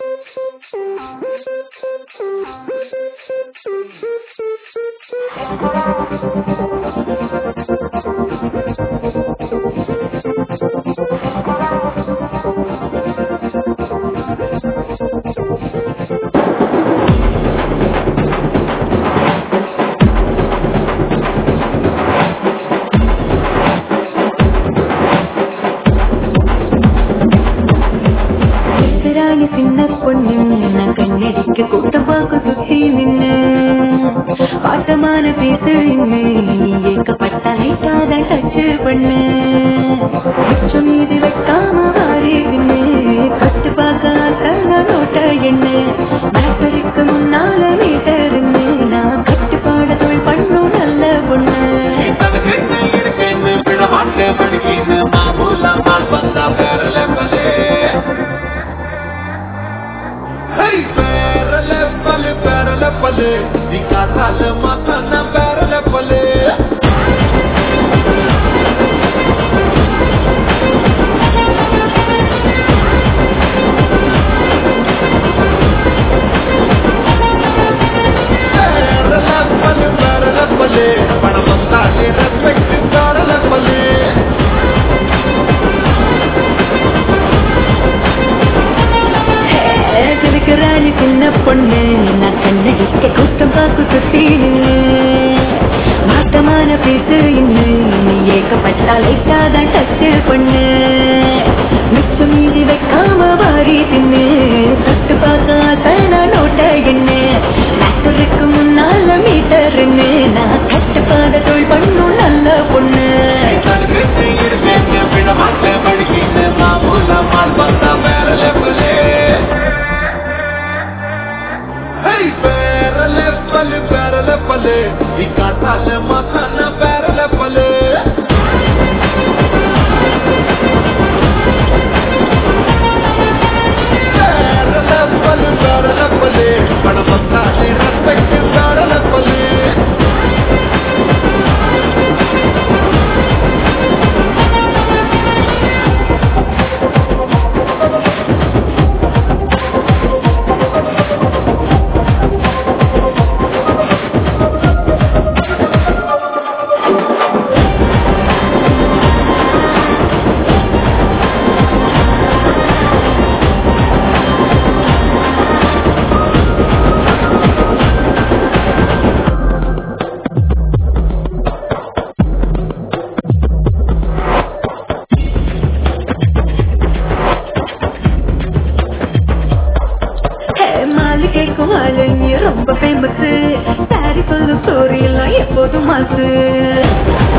சின்ன பொண்ணு நான் கண்ணடிக்க கூட்டப்பாக்கு சுத்தி நின்னு பாட்டமான பேசு நீ ஏக்கப்பட்ட லைட்டாத டச்சு பண்ணு மிச்சம் மீதி வைக்காம வாரி தின்னு கட்டு பார்க்க நோட்ட என்ன மனப்பெருக்கு முன்னால மீட்டருன்னு நான் கட்டுப்பாட தொழில் பண்ணும் நல்ல பொண்ணு pale dikatale mata na barale pale barale pale panamasta ke respect barale pale ராணி சின்ன பொண்ணு நான் கண்ணடிக்க கூட்டம் பார்க்க சுத்தி மாட்டமான பேசு இன்னும் நீ ஏக்கப்பட்டா லைட்டாதான் டச்சு பொண்ணு மிச்சம் மீதி வைக்காம வாரி தின்னு கட்டு பார்க்க நோட்ட என்ன டாக்டருக்கு முன்னால மீட்டருன்னு நான் கட்டுப்பாத தொழில் பண்ணும் நல்ல பொண்ணு barale pale dikatale mata na barale pale barale pale panamasta ke respect barale pale ரொம்ப ஃபேமஸ் சாரி சொல்லும் ஸ்டோரி எல்லாம் எப்போதும் மாசு